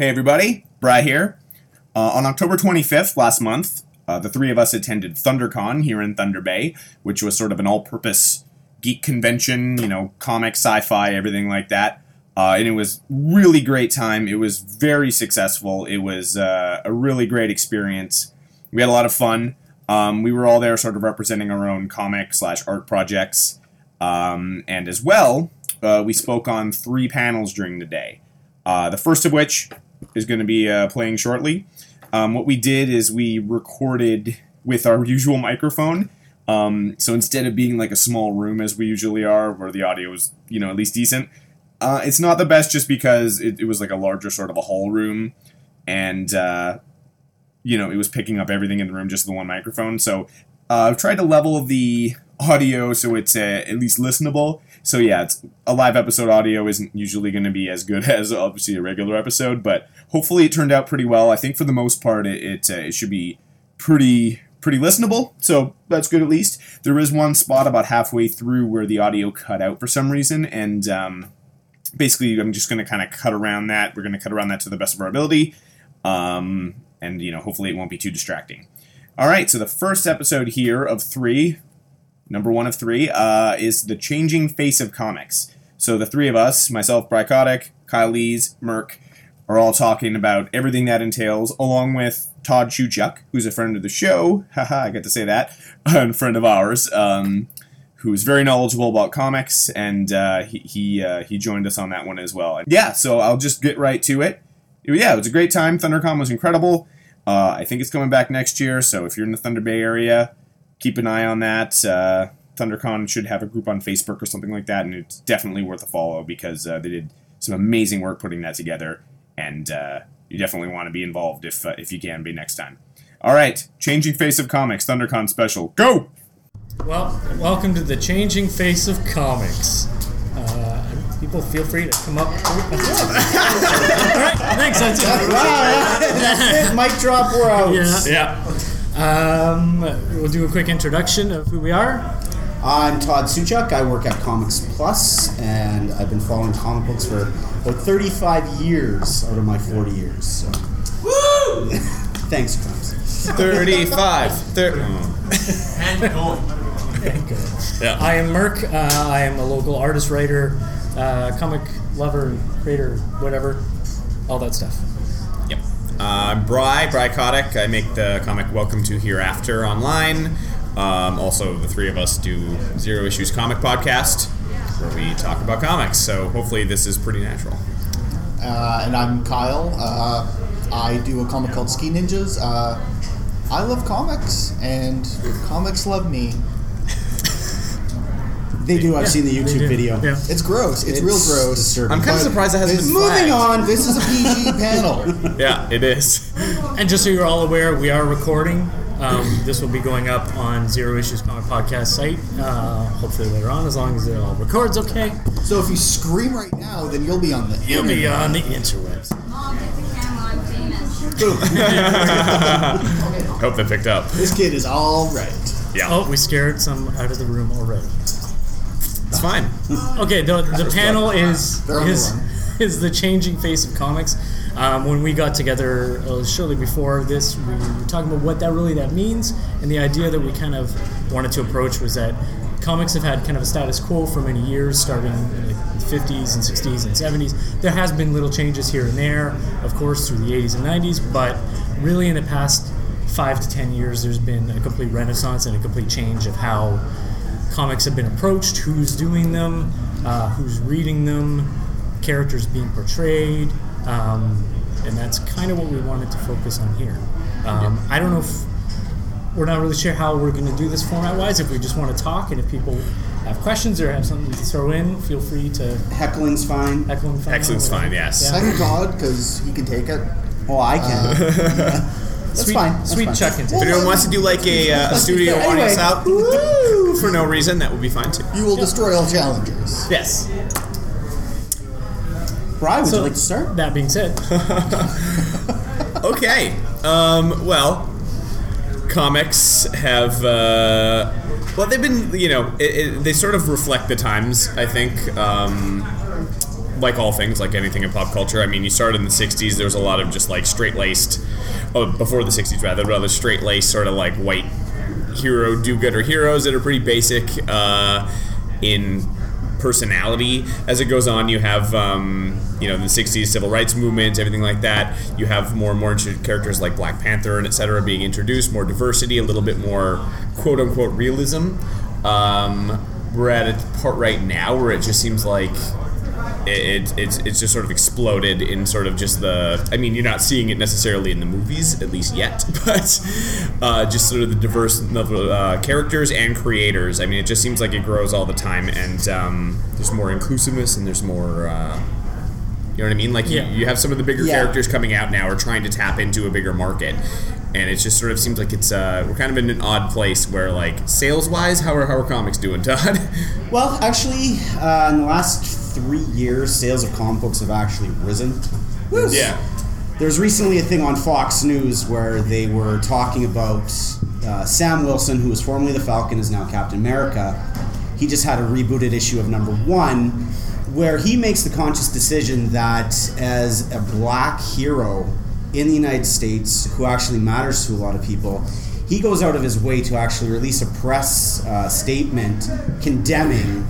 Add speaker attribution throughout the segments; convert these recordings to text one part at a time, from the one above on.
Speaker 1: Hey everybody, Bri here. On October 25th last month, the three of us attended ThunderCon here in Thunder Bay, which was sort of an all-purpose geek convention, comics, sci-fi, everything like that. And it was really great time. It was very successful. It was a really great experience. We had a lot of fun. We were all there sort of representing our own comic/art projects. And as well, we spoke on 3 panels during the day. The first of which is going to be playing shortly. What we did is we recorded with our usual microphone. So instead of being like a small room as we usually are, where the audio is, at least decent, it's not the best just because it was like a larger sort of a hall room. And, it was picking up everything in the room, just the one microphone. So I've tried to level the audio so it's at least listenable. So yeah, it's a live episode audio isn't usually going to be as good as obviously a regular episode, but hopefully it turned out pretty well. I think for the most part it should be pretty listenable, so that's good at least. There is one spot about halfway through where the audio cut out for some reason, and basically I'm just going to kind of cut around that. We're going to cut around that to the best of our ability, and hopefully it won't be too distracting. All right, so the first episode here of 3. Number 1 of 3 is The Changing Face of Comics. So the 3 of us, myself, Bri Kotick, Kyle Lees, Merk, are all talking about everything that entails, along with Todd Shuchuk, who's a friend of the show, haha, I get to say that, and a friend of ours, who's very knowledgeable about comics, and he joined us on that one as well. Yeah, so I'll just get right to it. Yeah, it was a great time. ThunderCon was incredible. I think it's coming back next year, so if you're in the Thunder Bay area, keep an eye on that. ThunderCon should have a group on Facebook or something like that, and it's definitely worth a follow because they did some amazing work putting that together, and you definitely want to be involved if you can be next time. All right, Changing Face of Comics, ThunderCon special, go!
Speaker 2: Well, welcome to the Changing Face of Comics. People feel free to come up. All right, thanks. That's it.
Speaker 3: That's it. Mic drop. We're out.
Speaker 2: Yeah. We'll do a quick introduction of who we are.
Speaker 3: I'm Todd Shuchuk. I work at Comics Plus, and I've been following comic books for about 35 years out of my 40 years. So. Woo! Thanks, Crumbs.
Speaker 1: 35.
Speaker 4: And going.
Speaker 2: Yeah. I am Merk. I am a local artist, writer, comic lover, creator, whatever, all that stuff.
Speaker 1: Yep. I'm Bri Kotick. I make the comic Welcome to Hereafter online. Also, the 3 of us do Zero Issues Comic Podcast, where we talk about comics. So hopefully this is pretty natural.
Speaker 5: And I'm Kyle. I do a comic called Ski Ninjas. I love comics, and comics love me.
Speaker 3: They do. I've seen the YouTube video.
Speaker 5: Yeah. It's gross. It's real gross.
Speaker 3: Disturbing.
Speaker 1: I'm kind of surprised it hasn't been flagged.
Speaker 3: Moving on. This is a PG panel.
Speaker 1: Yeah, it is.
Speaker 2: And just so you're all aware, we are recording. This will be going up on Zero Issues Comic Podcast site, hopefully later on, as long as it all records okay.
Speaker 5: So if you scream right now, then you'll be on the
Speaker 2: You'll be on the interwebs.
Speaker 6: Mom, get the camera, I'm famous.
Speaker 1: Hope they picked up.
Speaker 5: This kid is all right.
Speaker 1: Yeah.
Speaker 2: Oh, we scared some out of the room already.
Speaker 1: It's fine.
Speaker 2: Okay, the panel is The Changing Face of Comics. When we got together shortly before this, we were talking about what that means, and the idea that we kind of wanted to approach was that comics have had kind of a status quo for many years, starting in the 50s and 60s and 70s. There has been little changes here and there, of course, through the 80s and 90s, but really in the past 5 to 10 years, there's been a complete renaissance and a complete change of how comics have been approached, who's doing them, who's reading them, characters being portrayed, and that's kind of what we wanted to focus on here. I don't know if we're not really sure how we're going to do this format-wise. If we just want to talk, and if people have questions or have something to throw in, feel free to.
Speaker 3: Heckling's fine.
Speaker 1: Heckling's fine. Yes.
Speaker 5: Yeah. Thank God, because he can take it.
Speaker 3: Oh, I can.
Speaker 5: That's fine. That's
Speaker 2: sweet
Speaker 5: fine.
Speaker 2: check-in.
Speaker 1: If anyone wants to do like a studio audience out for no reason, that would be fine too.
Speaker 5: You will destroy all challengers.
Speaker 1: Yes.
Speaker 3: Brian, would you like to start?
Speaker 2: That being said.
Speaker 1: Okay. Well, comics have, they've been, they sort of reflect the times, I think. like all things, like anything in pop culture, I mean, you started in the 60s, there was a lot of just like straight-laced, before the 60s rather, but other straight-laced sort of like white hero, do-gooder heroes that are pretty basic in personality. As it goes on, you have the 60s civil rights movement, everything like that. You have more and more characters like Black Panther and etc. being introduced, more diversity, a little bit more quote-unquote realism. We're at a part right now where it just seems like it's just sort of exploded in sort of just you're not seeing it necessarily in the movies, at least yet, but just sort of the diverse characters and creators. I mean, it just seems like it grows all the time, and there's more inclusiveness and there's more, you know what I mean? Like, you have some of the bigger characters coming out now are trying to tap into a bigger market. And it just sort of seems like it's we're kind of in an odd place where, like, sales-wise, how are comics doing, Todd?
Speaker 3: Well, actually, in the last 3 years, sales of comic books have actually risen.
Speaker 1: Yeah.
Speaker 3: There's recently a thing on Fox News where they were talking about Sam Wilson, who was formerly the Falcon, is now Captain America. He just had a rebooted issue of #1, where he makes the conscious decision that as a black hero in the United States, who actually matters to a lot of people, he goes out of his way to actually release a press statement condemning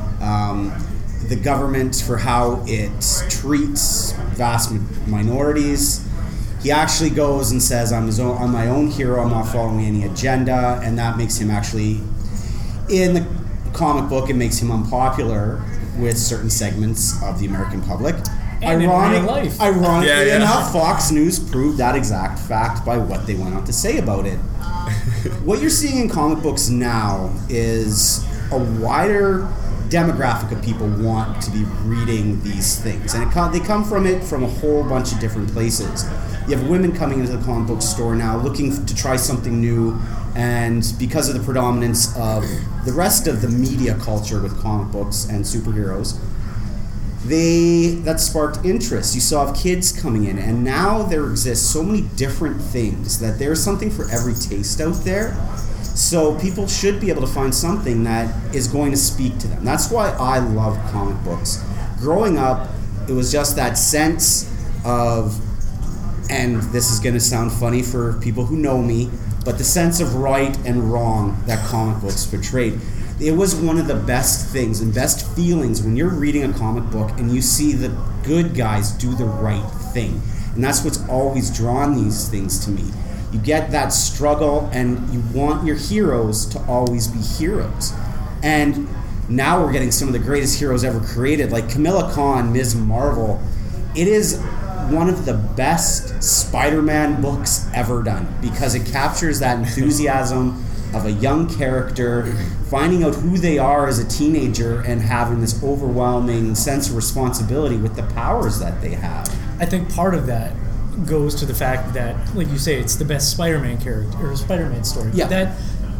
Speaker 3: the government for how it treats vast minorities. He actually goes and says, I'm my own hero, I'm not following any agenda, and that makes him actually, in the comic book, it makes him unpopular with certain segments of the American public.
Speaker 2: And in real life.
Speaker 3: Ironically enough, Fox News proved that exact fact by what they went on to say about it. What you're seeing in comic books now is a wider demographic of people want to be reading these things, and they come from a whole bunch of different places. You have women coming into the comic book store now looking to try something new, and because of the predominance of the rest of the media culture with comic books and superheroes, that sparked interest. You saw kids coming in, and now there exists so many different things that there's something for every taste out there. So people should be able to find something that is going to speak to them. That's why I love comic books. Growing up, it was just that sense of, and this is going to sound funny for people who know me, but the sense of right and wrong that comic books portrayed. It was one of the best things and best feelings when you're reading a comic book and you see the good guys do the right thing. And that's what's always drawn these things to me. You get that struggle, and you want your heroes to always be heroes. And now we're getting some of the greatest heroes ever created, like Kamala Khan, Ms. Marvel. It is one of the best Spider-Man books ever done because it captures that enthusiasm of a young character finding out who they are as a teenager and having this overwhelming sense of responsibility with the powers that they have.
Speaker 2: I think part of that goes to the fact that, like you say, it's the best Spider-Man character or Spider-Man story.
Speaker 3: Yeah.
Speaker 2: But that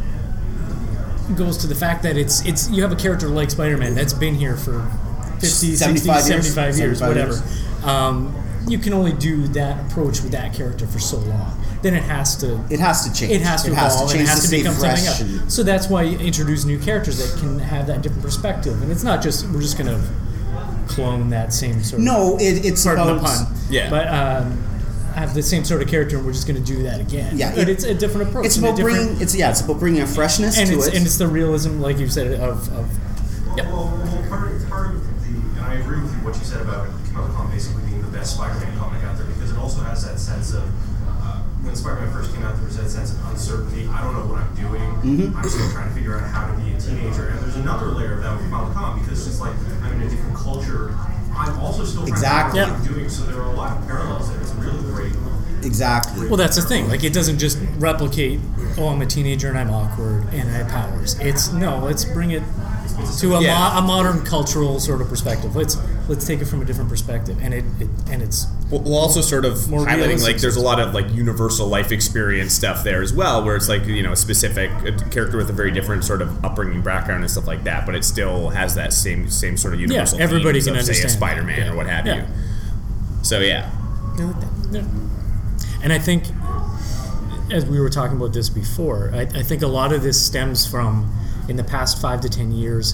Speaker 2: goes to the fact that it's you have a character like Spider-Man that's been here for 50,
Speaker 3: 75
Speaker 2: 60,
Speaker 3: years.
Speaker 2: 75 years,
Speaker 3: 75
Speaker 2: whatever.
Speaker 3: years.
Speaker 2: You can only do that approach with that character for so long. Then it has to
Speaker 3: change.
Speaker 2: It has to evolve, and it has to become something else. So that's why you introduce new characters that can have that different perspective. And it's not just, we're just going to clone that same sort of...
Speaker 3: No, it's
Speaker 2: pardon
Speaker 3: about...
Speaker 2: the pun.
Speaker 1: Yeah.
Speaker 2: But have the same sort of character, and we're just going to do that again.
Speaker 3: Yeah.
Speaker 2: But it's a different approach.
Speaker 3: It's about bringing a freshness to it.
Speaker 2: And it's the realism, like you said, of
Speaker 4: Well, part of and I agree with you what you said about Kamala Khan basically being the best Spider-Man comic out there, because it also has that sense of, when Spider-Man first came out, there was that sense of uncertainty. I don't know what I'm doing.
Speaker 3: Mm-hmm.
Speaker 4: I'm still trying to figure out how to be a teenager. And there's another layer of that with Kamala Khan, because it's like, I'm in a different culture. I'm also still trying to figure out what I'm doing. So there are a lot of parallels there. It's really great.
Speaker 3: Exactly.
Speaker 2: well, that's the thing. Like, it doesn't just replicate, I'm a teenager and I'm awkward and I have powers. Let's bring it to a modern cultural sort of perspective. Let's take it from a different perspective, and it's
Speaker 1: We'll also sort of
Speaker 2: more
Speaker 1: highlighting,
Speaker 2: realistic.
Speaker 1: like, there's a lot of like universal life experience stuff there as well, where it's like, a specific character with a very different sort of upbringing background and stuff like that, but it still has that same sort of universal
Speaker 2: everybody
Speaker 1: themes
Speaker 2: can
Speaker 1: of, say, a
Speaker 2: understand
Speaker 1: Spider-Man
Speaker 2: that.
Speaker 1: or what have
Speaker 2: Yeah.
Speaker 1: you. So yeah.
Speaker 2: Yeah. And I think, as we were talking about this before, I think a lot of this stems from, in the past 5 to 10 years,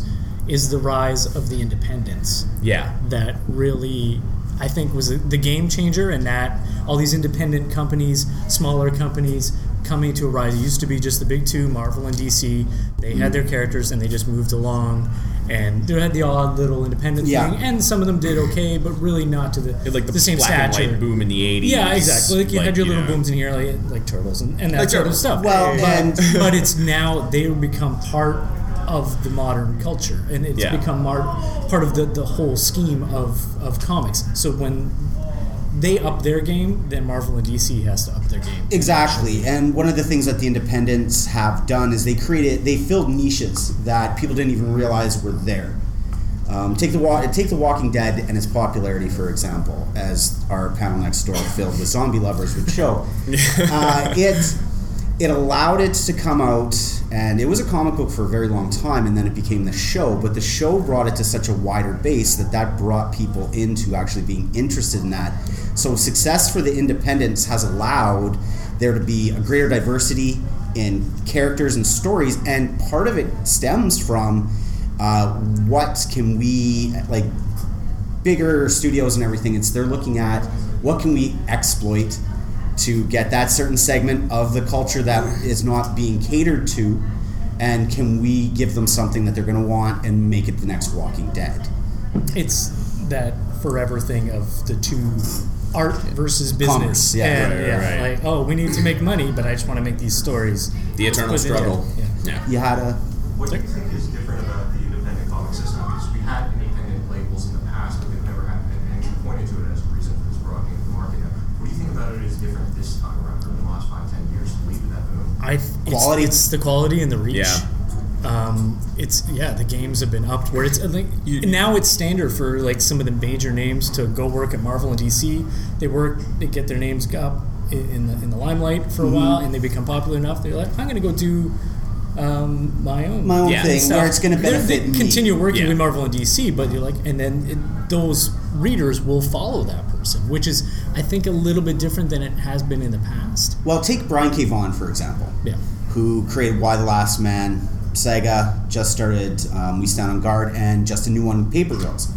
Speaker 2: is the rise of the independents.
Speaker 1: Yeah.
Speaker 2: That really, I think, was the game changer, and that all these independent companies, smaller companies, coming to a rise. It used to be just the big two, Marvel and DC. They had their characters, and they just moved along. And they had the odd little independent thing, and some of them did okay, but really not to the same
Speaker 1: black
Speaker 2: stature.
Speaker 1: and white boom in the 80s.
Speaker 2: Yeah, exactly. Like you had your little booms in here, like Turtles and that
Speaker 1: Like
Speaker 2: sort of
Speaker 1: Turtles.
Speaker 2: stuff.
Speaker 3: Well,
Speaker 2: but it's now they become part of the modern culture, and it's become part of the whole scheme of comics. So when they up their game, then Marvel and DC has to up their game.
Speaker 3: Exactly, and one of the things that the independents have done is they filled niches that people didn't even realize were there. Take the Walking Dead and its popularity, for example, as our panel next door filled with zombie lovers would show. It allowed it to come out, and it was a comic book for a very long time, and then it became the show. But the show brought it to such a wider base that brought people into actually being interested in that. So success for the independents has allowed there to be a greater diversity in characters and stories, and part of it stems from what can we, like bigger studios and everything, they're looking at what can we exploit to get that certain segment of the culture that is not being catered to, and can we give them something that they're going to want and make it the next Walking Dead.
Speaker 2: It's that forever thing of the two, art versus business.
Speaker 3: Commerce,
Speaker 2: and
Speaker 1: right.
Speaker 2: like, we need to make money, but I just want to make these stories.
Speaker 1: The eternal struggle. Yeah.
Speaker 3: You had a...
Speaker 4: What do you think is different about the independent comic system? Because we had independent labels in the past, but they've never had, and you pointed to it as a reason for this broadening of the market. What do you think about it is different this time around in the last 5-10 years to lead to that boom?
Speaker 3: Quality.
Speaker 2: It's the quality and the reach.
Speaker 1: Yeah.
Speaker 2: The games have been upped where it's like now it's standard for like some of the major names to go work at Marvel and DC. They get their names up in the limelight for a while, and they become popular enough. They're like, I'm going to go do my own
Speaker 3: thing
Speaker 2: stuff.
Speaker 3: where it's going to benefit
Speaker 2: They
Speaker 3: me.
Speaker 2: continue working with Marvel and DC, but you're like, and then those readers will follow that person, which is I think a little bit different than it has been in the past.
Speaker 3: Well, take Brian K. Vaughan, for example, who created Y the Last Man. Sega just started We Stand on Guard, and just a new one, Paper Girls.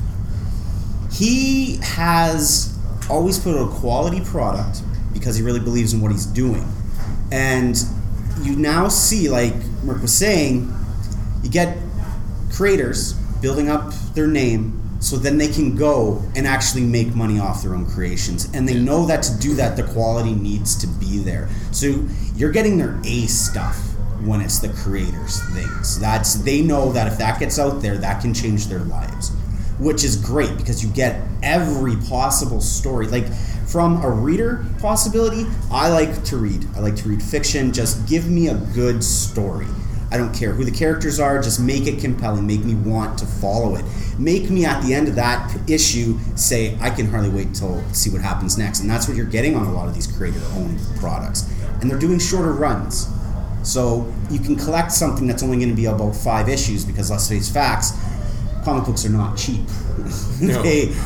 Speaker 3: He has always put out a quality product because he really believes in what he's doing. And you now see, like Mark was saying, you get creators building up their name so then they can go and actually make money off their own creations. And they know that to do that, the quality needs to be there. So you're getting their A stuff when it's the creators' things. They know that if that gets out there, that can change their lives, which is great because you get every possible story. Like from a reader possibility, I like to read fiction. Just give me a good story. I don't care who the characters are, just make it compelling, make me want to follow it. Make me at the end of that issue say, I can hardly wait till see what happens next. And that's what you're getting on a lot of these creator-owned products. And they're doing shorter runs. So you can collect something that's only going to be about 5 issues because, let's face facts, comic books are not cheap.
Speaker 1: No.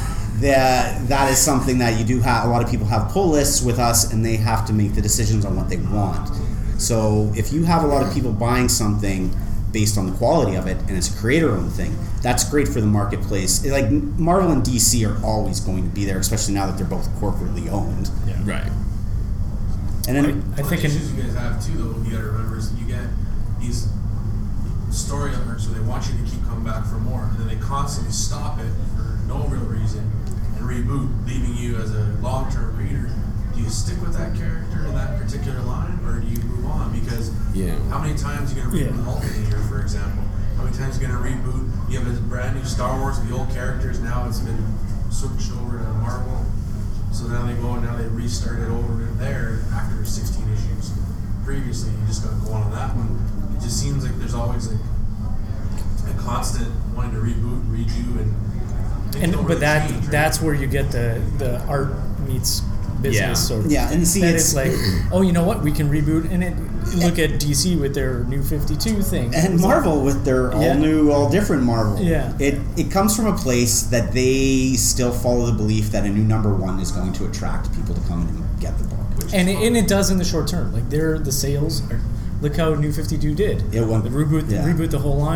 Speaker 3: That is something that you do have. A lot of people have pull lists with us, and they have to make the decisions on what they want. So if you have a lot of people buying something based on the quality of it, and it's a creator-owned thing, that's great for the marketplace. Like Marvel and DC are always going to be there, especially now that they're both corporately owned.
Speaker 2: Yeah.
Speaker 1: Right.
Speaker 3: And then
Speaker 7: I think issues you guys have too, though, you got to remember is you get these story arcs where they want you to keep coming back for more, and then they constantly stop it for no real reason and reboot, leaving you as a long-term reader. Do you stick with that character in that particular line, or do you move on? Because how many times are you going to reboot Hulk in a year, for example? How many times are you going to reboot? You have a brand new Star Wars with the old characters. Now it's been switched over to Marvel. So now they go and now they restart it over there after 16 issues. Previously, you just got to go on that one. It just seems like there's always like a constant wanting to reboot, redo,
Speaker 2: But that's where you get the art meets business.
Speaker 3: and see,
Speaker 2: it's like, you know what, we can reboot, look at DC with their new 52 thing,
Speaker 3: and Marvel with their all different Marvel.
Speaker 2: Yeah,
Speaker 3: it comes from a place that they still follow the belief that a new number one is going to attract people to come and get the book,
Speaker 2: and it does in the short term. Like the sales are, look how New 52 did.
Speaker 3: It won.
Speaker 2: The reboot the whole line.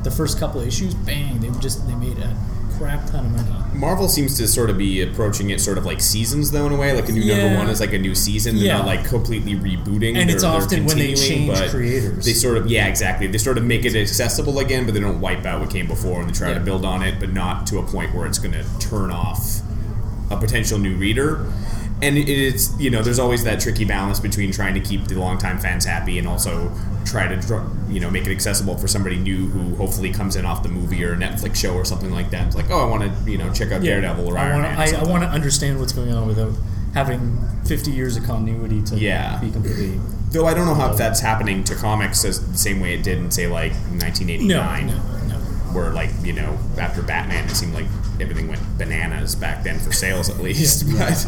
Speaker 2: the first couple of issues, bang, they made a crap ton of money.
Speaker 1: Marvel seems to sort of be approaching it sort of like seasons, though, in a way. Like a new number one is like a new season. They're not like completely rebooting.
Speaker 2: And it's often when they change creators.
Speaker 1: They sort of, exactly. They sort of make it accessible again, but they don't wipe out what came before, and they try to build on it, but not to a point where it's going to turn off a potential new reader. And it's, there's always that tricky balance between trying to keep the longtime fans happy and also try to, make it accessible for somebody new who hopefully comes in off the movie or a Netflix show or something like that. It's like, I want to, check out Daredevil or Iron Man.
Speaker 2: I want to understand what's going on without having 50 years of continuity to be completely...
Speaker 1: Though I don't know how that's happening to comics as the same way it did in, say, like, 1989.
Speaker 2: No.
Speaker 1: Where, like, after Batman, it seemed like everything went bananas back then for sales, at least.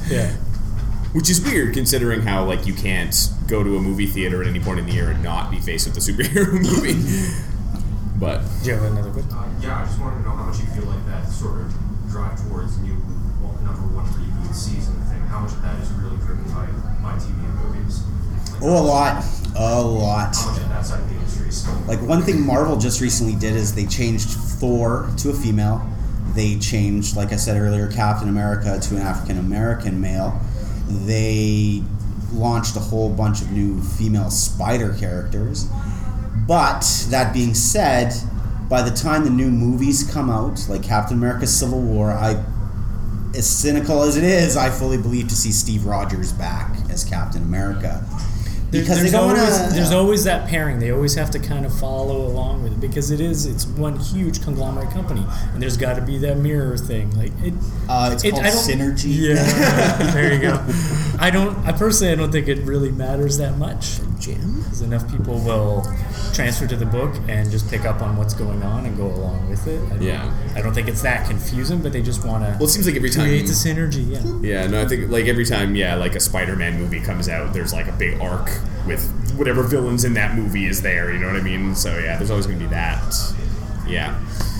Speaker 1: Which is weird, considering how, like, you can't go to a movie theater at any point in the year and not be faced with a superhero movie. But...
Speaker 2: Do you have another question?
Speaker 4: I just wanted to know how much you feel like that sort of drive towards new number one reboot season thing, how much of that is really driven by TV and movies?
Speaker 3: A lot.
Speaker 4: How much of that side of the industry is still...
Speaker 3: Like, one thing Marvel just recently did is they changed Thor to a female. They changed, like I said earlier, Captain America to an African-American male. They launched a whole bunch of new female spider characters. But, that being said, by the time the new movies come out, like Captain America Civil War, as cynical as it is, I fully believe to see Steve Rogers back as Captain America. Because
Speaker 2: there's always that pairing. They always have to kind of follow along with it because it's one huge conglomerate company, and there's got to be that mirror thing. Like
Speaker 5: it's called synergy.
Speaker 2: Yeah, there you go. I personally don't think it really matters that much.
Speaker 1: Jim,
Speaker 2: because enough people will transfer to the book and just pick up on what's going on and go along with it. I don't think it's that confusing, but they just want to.
Speaker 1: Well, it seems like every time
Speaker 2: create the synergy.
Speaker 1: Yeah, no, I think like every time, like a Spider-Man movie comes out, there's like a big arc with whatever villains in that movie is there. You know what I mean? So there's always going to be that. Yeah.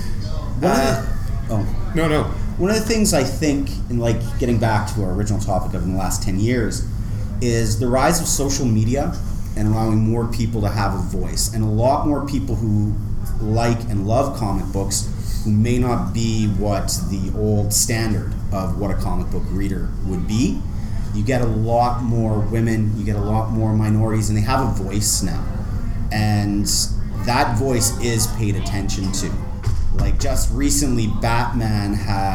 Speaker 1: No.
Speaker 3: One of the things I think, in like getting back to our original topic of in the last 10 years, is the rise of social media and allowing more people to have a voice, and a lot more people who like and love comic books who may not be what the old standard of what a comic book reader would be. You get a lot more women, you get a lot more minorities, and they have a voice now. And that voice is paid attention to. Like just recently, Batman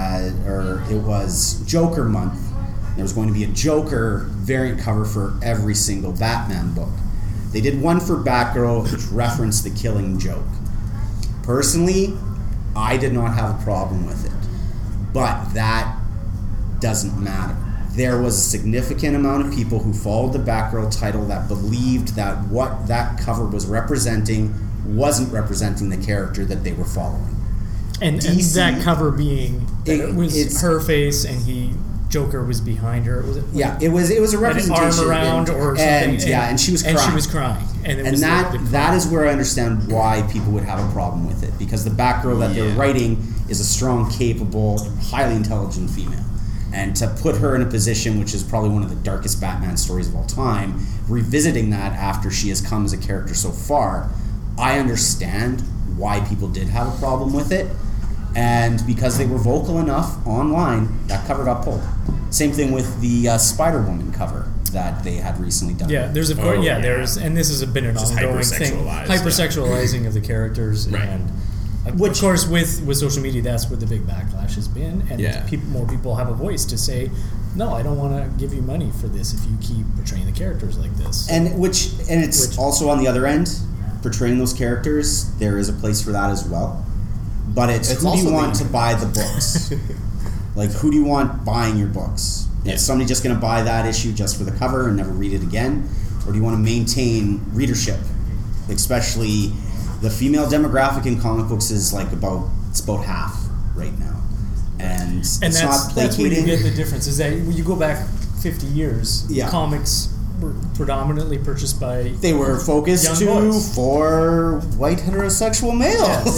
Speaker 3: it was Joker month. There was going to be a Joker variant cover for every single Batman book. They did one for Batgirl, which referenced the Killing Joke. Personally, I did not have a problem with it. But that doesn't matter. There was a significant amount of people who followed the Batgirl title that believed that what that cover was representing wasn't representing the character that they were following.
Speaker 2: And that cover being it was her face and Joker was behind her. Was it?
Speaker 3: Yeah, it was a representation.
Speaker 2: An arm around or something.
Speaker 3: And she was crying.
Speaker 2: And she was crying. And
Speaker 3: that is where I understand why people would have a problem with it, because the Batgirl that they're writing is a strong, capable, highly intelligent female. And to put her in a position which is probably one of the darkest Batman stories of all time, revisiting that after she has come as a character so far, I understand why people did have a problem with it. And because they were vocal enough online, that cover got pulled. Same thing with the Spider-Woman cover that they had recently done.
Speaker 2: Yeah, there's there's, and this has been an ongoing thing, hypersexualizing of the characters,
Speaker 1: right.
Speaker 2: And of course with social media, that's where the big backlash has been, and more people have a voice to say, no, I don't want to give you money for this if you keep portraying the characters like this.
Speaker 3: And it's also on the other end, portraying those characters. There is a place for that as well. But it's who do you want to buy the books? Like, who do you want buying your books? Is somebody just going to buy that issue just for the cover and never read it again? Or do you want to maintain readership? Especially the female demographic in comic books is about half right now. And it's not placating.
Speaker 2: That's where you get the difference, is that when you go back 50 years, comics were predominantly purchased by
Speaker 3: they were focused for white heterosexual males.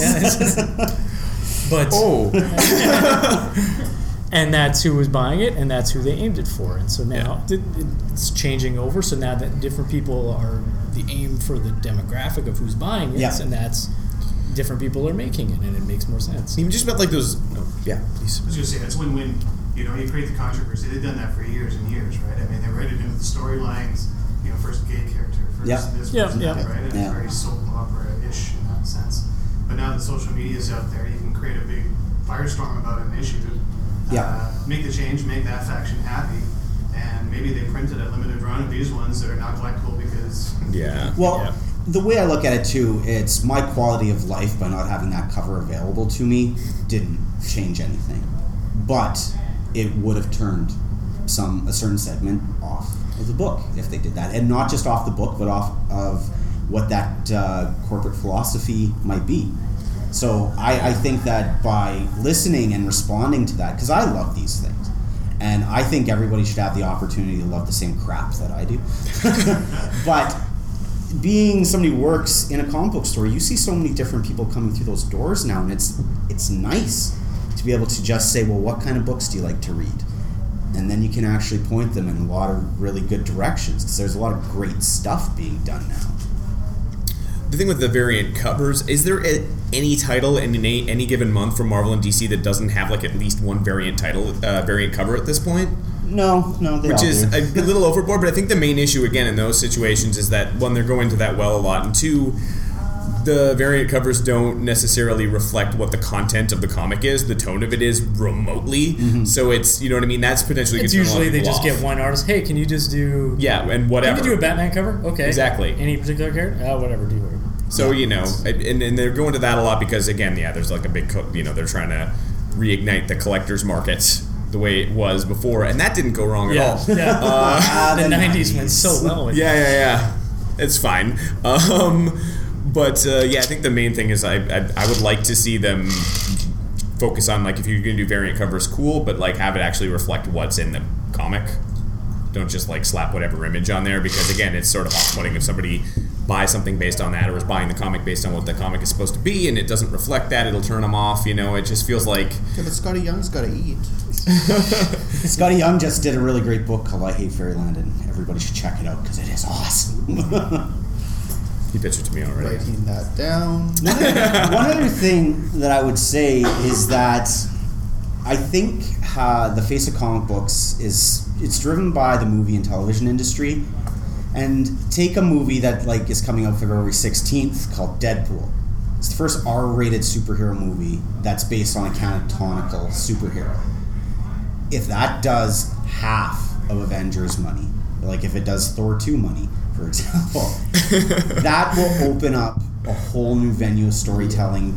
Speaker 2: And that's who was buying it, and that's who they aimed it for. And so now it's changing over. So now that different people are the aim for the demographic of who's buying it, and that's different people are making it, and it makes more sense.
Speaker 1: Even just about like those. Oh, yeah, please.
Speaker 8: I was going to say, that's when you create the controversy. They've done that for years and years, right? I mean, they write it into the storylines, first gay character, first this, first that, right? And it's very soap opera-ish in that sense. But now that social media is out there, you can create a big firestorm about an issue, make the change, make that faction happy, and maybe they printed a limited run of these ones that are not collectible because...
Speaker 3: The way I look at it too, it's my quality of life by not having that cover available to me didn't change anything. But it would have turned a certain segment off of the book if they did that. And not just off the book, but off of what that corporate philosophy might be. So I think that by listening and responding to that, because I love these things, and I think everybody should have the opportunity to love the same crap that I do. But being somebody who works in a comic book store, you see so many different people coming through those doors now, and it's nice to be able to just say, well, what kind of books do you like to read? And then you can actually point them in a lot of really good directions, because there's a lot of great stuff being done now.
Speaker 1: The thing with the variant covers, is there any title in any given month from Marvel and DC that doesn't have like at least one variant cover at this point?
Speaker 3: No,
Speaker 1: which is a little overboard, but I think the main issue again in those situations is that one, they're going to that well a lot, and two, the variant covers don't necessarily reflect what the content of the comic is. The tone of it is remotely, so it's, you know what I mean. That's potentially.
Speaker 2: It's usually they just get one artist. Hey, can you just do?
Speaker 1: Yeah, and whatever.
Speaker 2: Can you do a Batman cover? Okay,
Speaker 1: exactly.
Speaker 2: Any particular character? Whatever. Do whatever.
Speaker 1: So and they're going to that a lot because again, there's like a big, they're trying to reignite the collector's market the way it was before, and that didn't go wrong at all.
Speaker 2: Yeah, the 90s went so well.
Speaker 1: Yeah. It's fine. But I think the main thing is I would like to see them focus on, like, if you're going to do variant covers, cool, but like have it actually reflect what's in the comic. Don't just like slap whatever image on there, because again, it's sort of off-putting if somebody buys something based on that or is buying the comic based on what the comic is supposed to be and it doesn't reflect that, it'll turn them off. It just feels like...
Speaker 5: Yeah, but Scotty Young's got to eat.
Speaker 3: Scotty Young just did a really great book called I Hate Fairyland, and everybody should check it out because it is awesome.
Speaker 1: You pitched it to me already.
Speaker 5: Writing that down.
Speaker 3: One other thing that I would say is that I think the face of comic books it's driven by the movie and television industry. And take a movie that is coming out February 16th called Deadpool. It's the first R-rated superhero movie that's based on a canonical superhero. If that does half of Avengers money, like if it does Thor 2 money, for example, that will open up a whole new venue of storytelling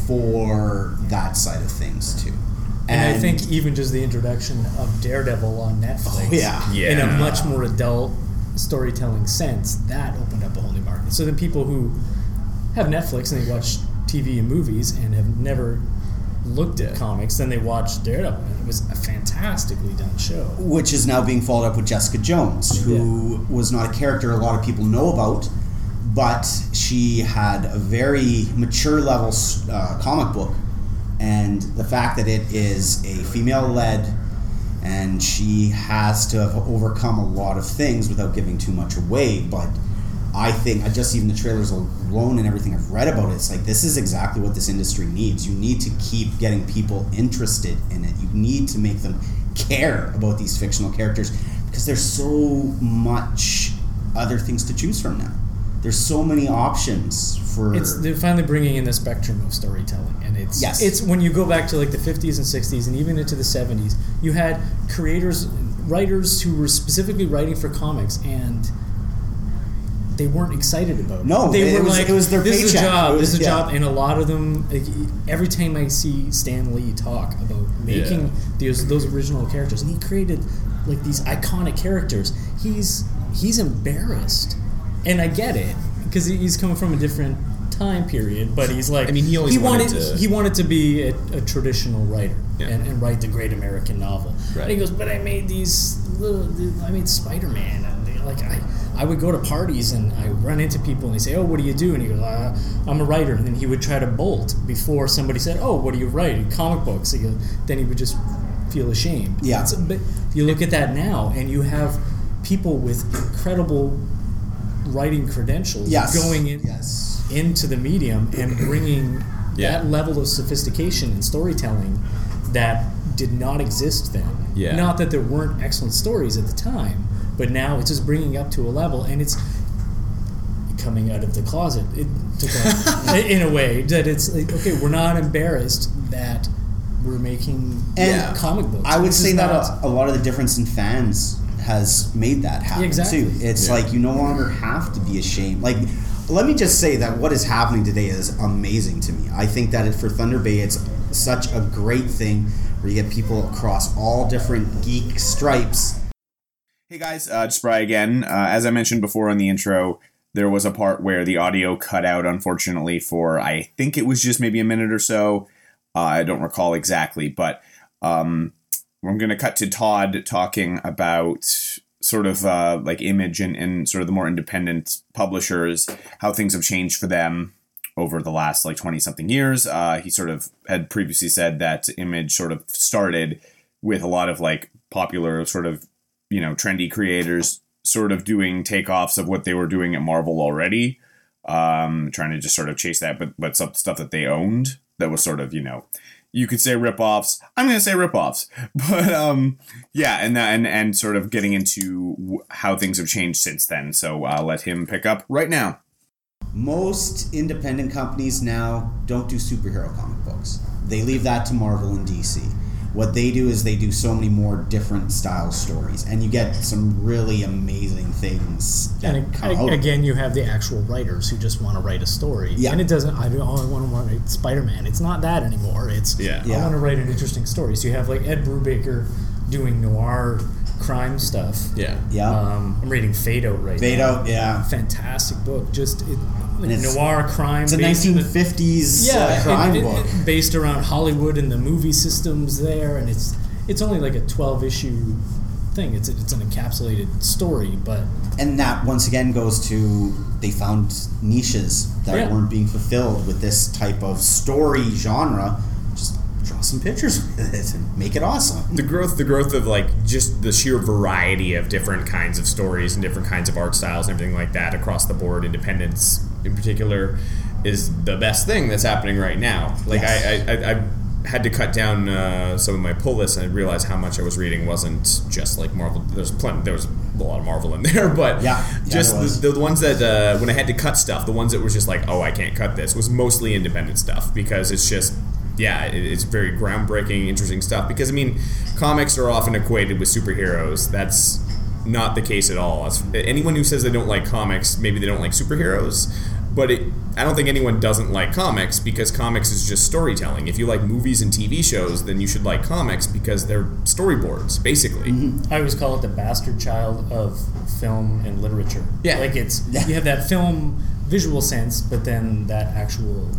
Speaker 3: for that side of things too.
Speaker 2: And I think even just the introduction of Daredevil on Netflix, in a much more adult storytelling sense, that opened up a whole new market. So then people who have Netflix and they watch TV and movies and have never looked at comics, then they watch Daredevil, and it was a fantastically done show.
Speaker 3: Which is now being followed up with Jessica Jones, who was not a character a lot of people know about, but she had a very mature level comic book, and the fact that it is a female-led, and she has to have overcome a lot of things without giving too much away, but I think just even the trailers alone and everything I've read about it, it's like this is exactly what this industry needs. You need to keep getting people interested in it. You need to make them care about these fictional characters because there's so much other things to choose from now. There's so many options for...
Speaker 2: They're finally bringing in the spectrum of storytelling, and it's when you go back to like the 50s and 60s and even into the 70s, you had writers who were specifically writing for comics, and they weren't excited about it.
Speaker 3: No,
Speaker 2: it
Speaker 3: was their
Speaker 2: this
Speaker 3: paycheck.
Speaker 2: Is a job. This is a job, and a lot of them. Every time I see Stan Lee talk about making those original characters, and he created like these iconic characters, he's embarrassed, and I get it because he's coming from a different time period. But he's like, he wanted to be a traditional writer and write the great American novel. Right. And he goes, but I made Spider-Man, and I would go to parties and I would run into people and they say, oh, what do you do? And he goes, I'm a writer. And then he would try to bolt before somebody said, oh, what do you write? Comic books. Then he would just feel ashamed.
Speaker 3: Yeah.
Speaker 2: But you look at that now and you have people with incredible writing credentials going in.
Speaker 3: Yes.
Speaker 2: into the medium and bringing that level of sophistication in storytelling that did not exist then.
Speaker 1: Yeah.
Speaker 2: Not that there weren't excellent stories at the time, but now it's just bringing up to a level, and it's coming out of the closet in a way that it's like, okay, we're not embarrassed that we're making comic books.
Speaker 3: I would say that a lot of the difference in fans has made that happen too. It's like you no longer have to be ashamed. Like, let me just say that what is happening today is amazing to me. I think that for Thunder Bay, it's such a great thing where you get people across all different geek stripes.
Speaker 1: Hey guys, just Bri again. As I mentioned before in the intro, there was a part where the audio cut out, unfortunately, for I think it was just maybe a minute or so. I don't recall exactly, but I'm going to cut to Todd talking about sort of like Image and sort of the more independent publishers, how things have changed for them over the last like 20-something years. He sort of had previously said that Image sort of started with a lot of like popular sort of, you know, trendy creators sort of doing takeoffs of what they were doing at Marvel already, trying to just sort of chase that, but some stuff that they owned that was sort of, you know, you could say rip-offs. I'm going to say rip-offs. But, and sort of getting into how things have changed since then. So I'll let him pick up right now.
Speaker 3: Most independent companies now don't do superhero comic books. They leave that to Marvel and DC. What they do is they do so many more different style stories, and you get some really amazing things that come out.
Speaker 2: Again, you have the actual writers who just want to write a story. Yeah. And it doesn't, I want to write Spider-Man. It's not that anymore. It's, I want to write an interesting story. So you have like Ed Brubaker doing noir crime stuff.
Speaker 3: Yeah.
Speaker 2: I'm reading Fade Out right now.
Speaker 3: Fade Out, yeah.
Speaker 2: Fantastic book. Just noir crime.
Speaker 3: It's a 1950s crime book.
Speaker 2: Based around Hollywood and the movie systems there, and it's only like a 12-issue thing. It's an encapsulated story, but...
Speaker 3: And that, once again, goes to they found niches that weren't being fulfilled with this type of story genre. Just draw some pictures with it and make it awesome.
Speaker 1: The growth of like just the sheer variety of different kinds of stories and different kinds of art styles and everything like that across the board, independence in particular, is the best thing that's happening right now. Like I had to cut down some of my pull lists, and I realized how much I was reading wasn't just like Marvel. There was a lot of Marvel in there, but just the ones that when I had to cut stuff, the ones that was just like, oh, I can't cut this, was mostly independent stuff, because it's just it's very groundbreaking, interesting stuff. Because I mean, comics are often equated with superheroes. That's not the case at all. Anyone who says they don't like comics, maybe they don't like superheroes. But I don't think anyone doesn't like comics, because comics is just storytelling. If you like movies and TV shows, then you should like comics because they're storyboards, basically.
Speaker 2: Mm-hmm. I always call it the bastard child of film and literature.
Speaker 1: Yeah.
Speaker 2: Like you have that film visual sense, but then that actual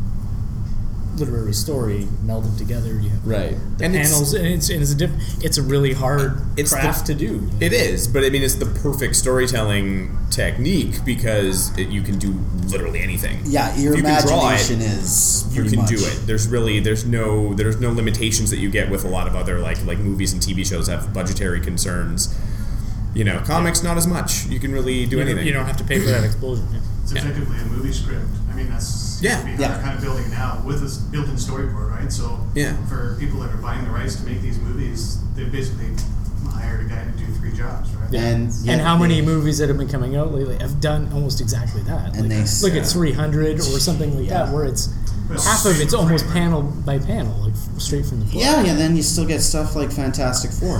Speaker 2: literary story melded together. You have the panels, and it's a really hard craft to do.
Speaker 1: It is, but I mean, it's the perfect storytelling technique, because you can do literally anything.
Speaker 3: Yeah, your imagination is pretty
Speaker 1: you can
Speaker 3: much.
Speaker 1: do it. There's no limitations that you get with a lot of other like movies and TV shows have budgetary concerns. You know, comics not as much. You can really do anything.
Speaker 2: You don't have to pay for that explosion.
Speaker 8: It's effectively a movie script. I mean, that's they're kind of building now with this built-in storyboard, right? So for people that are buying the rights to make these movies, they've basically hired a guy to do 3 jobs, right?
Speaker 2: And how many movies that have been coming out lately have done almost exactly that?
Speaker 3: And
Speaker 2: look at 300 or something like that, where it's half of it's almost panel by panel, like straight from the book.
Speaker 3: Yeah, then you still get stuff like Fantastic Four.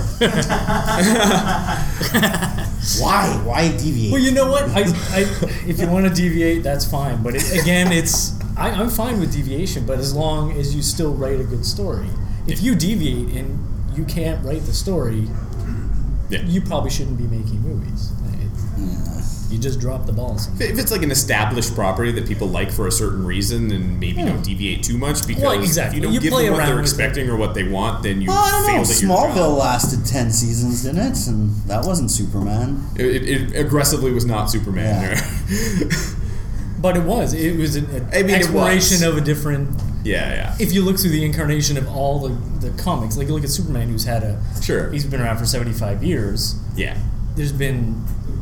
Speaker 3: Why deviate?
Speaker 2: Well, you know what? I if you want to deviate, that's fine. But I'm fine with deviation, but as long as you still write a good story. If you deviate and you can't write the story, you probably shouldn't be making movies. You just drop the ball.
Speaker 1: If it's like an established property that people like for a certain reason, then maybe don't deviate too much, because if you don't give them what they're expecting or what they want, then you fail at your job.
Speaker 3: Smallville lasted 10 seasons, didn't it? And that wasn't Superman.
Speaker 1: It aggressively was not Superman.
Speaker 3: Yeah.
Speaker 2: But it was an exploration of a different... If you look through the incarnation of all the comics, like you look at Superman, who's had he's been around for 75 years.
Speaker 1: Yeah.
Speaker 2: There's been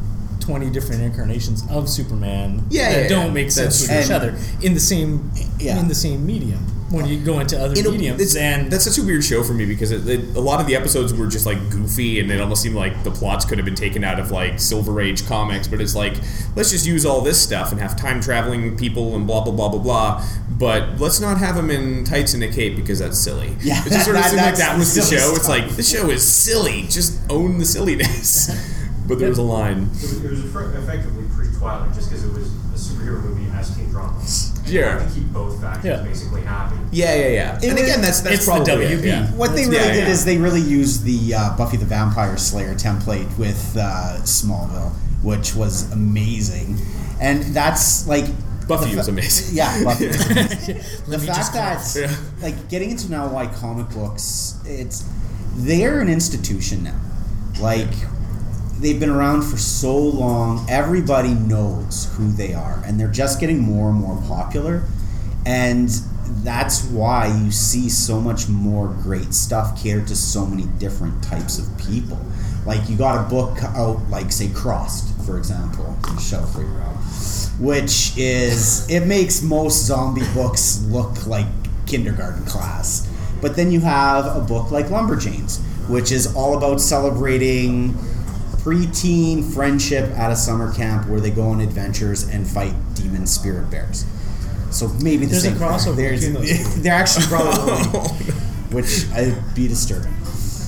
Speaker 2: 20 different incarnations of Superman
Speaker 1: that
Speaker 2: don't make sense with each other in the same medium. When you go into other mediums,
Speaker 9: that's such a weird show for me because a lot of the episodes were just like goofy, and it almost seemed like the plots could have been taken out of like Silver Age comics. But it's like, let's just use all this stuff and have time traveling people and blah blah blah blah blah. But let's not have them in tights and a cape because that's silly.
Speaker 3: Yeah,
Speaker 9: it just sort of seemed like that was the show.
Speaker 3: Stuff.
Speaker 9: It's like, this show is silly. Just own the silliness. But there was a line.
Speaker 4: It was effectively pre-Twilight, just because it was a superhero movie as teen drama.
Speaker 9: Yeah.
Speaker 4: To keep both factions basically happy.
Speaker 9: Yeah. And again, that's probably
Speaker 2: the WB.
Speaker 9: Yeah.
Speaker 3: What they really did is they really used the Buffy the Vampire Slayer template with Smallville, which was amazing. And that's like...
Speaker 9: Buffy was amazing.
Speaker 3: Yeah, Buffy was amazing. The fact that, like, getting into now why comic books, they're an institution now. Like... They've been around for so long, everybody knows who they are, and they're just getting more and more popular, and that's why you see so much more great stuff catered to so many different types of people. Like, you got a book out, like, say, Crossed, for example, show for you, Rob, which is, it makes most zombie books look like kindergarten class. But then you have a book like Lumberjanes, which is all about celebrating preteen friendship at a summer camp where they go on adventures and fight demon spirit bears. So maybe
Speaker 2: there's
Speaker 3: same
Speaker 2: a crossover between those two.
Speaker 3: They're actually probably, which I'd be disturbing.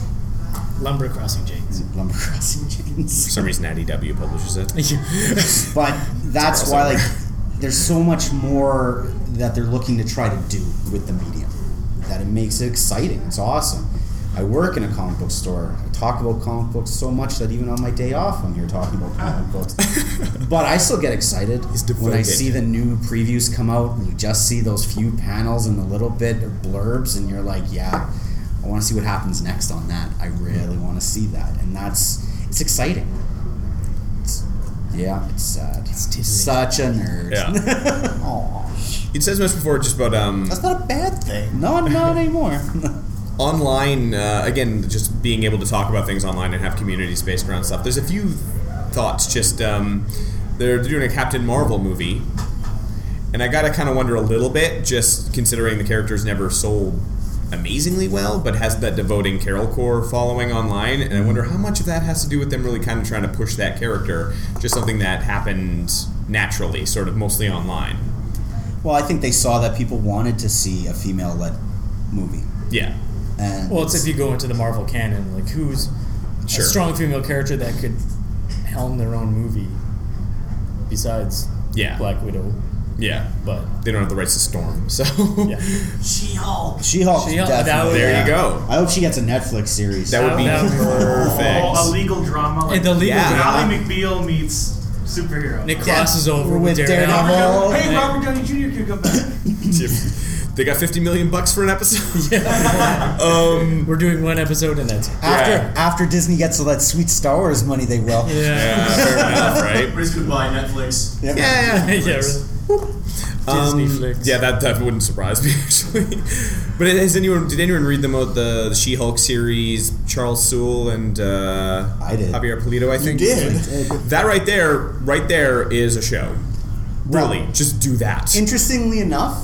Speaker 2: Lumber Crossing Janes.
Speaker 3: For
Speaker 9: some reason, IDW publishes it.
Speaker 3: But that's why, like, there's so much more that they're looking to try to do with the medium that it makes it exciting. It's awesome. I work in a comic book store. I talk about comic books so much that even on my day off, I'm here talking about comic books. But I still get excited when I see the new previews come out and you just see those few panels and a little bit of blurbs and you're like, yeah, I want to see what happens next on that. I really want to see that. And it's exciting. It's sad. It's such a nerd.
Speaker 9: Yeah.
Speaker 3: Aww.
Speaker 9: It says much before just about...
Speaker 3: That's not a bad thing. No, not anymore.
Speaker 9: Online, again, just being able to talk about things online and have community space around stuff. There's a few thoughts. Just they're doing a Captain Marvel movie, and I gotta kind of wonder a little bit, just considering the character's never sold amazingly well, but has that devoting Carol Core following online, and I wonder how much of that has to do with them really kind of trying to push that character, just something that happened naturally, sort of mostly online.
Speaker 3: Well, I think they saw that people wanted to see a female-led movie.
Speaker 9: Yeah.
Speaker 3: And
Speaker 2: well, it's if you go into the Marvel canon, like who's a strong female character that could helm their own movie besides Black Widow.
Speaker 9: Yeah,
Speaker 2: but
Speaker 9: they don't have the rights to Storm, so
Speaker 2: yeah.
Speaker 3: She-Hulk,
Speaker 9: definitely. There you go.
Speaker 3: I hope she gets a Netflix series.
Speaker 9: That would be perfect.
Speaker 8: A legal drama. Like
Speaker 2: the legal
Speaker 8: Ally McBeal meets superhero.
Speaker 2: And it crosses over with
Speaker 8: Daredevil. Hey, Robert Downey Jr. could come back.
Speaker 9: They got $50 million for an episode.
Speaker 2: We're doing one episode and that's
Speaker 3: after Disney gets all that sweet Star Wars money, they will.
Speaker 9: Yeah, fair enough, right?
Speaker 4: Raise goodbye, Netflix.
Speaker 3: Yep.
Speaker 2: Yeah, really. Disney flicks.
Speaker 9: Yeah, that wouldn't surprise me actually. But did anyone read the She-Hulk series? Charles Soule and
Speaker 3: I did.
Speaker 9: Javier Pulido, I think.
Speaker 3: You did.
Speaker 9: That right there is a show. Really, just do that.
Speaker 3: Interestingly enough,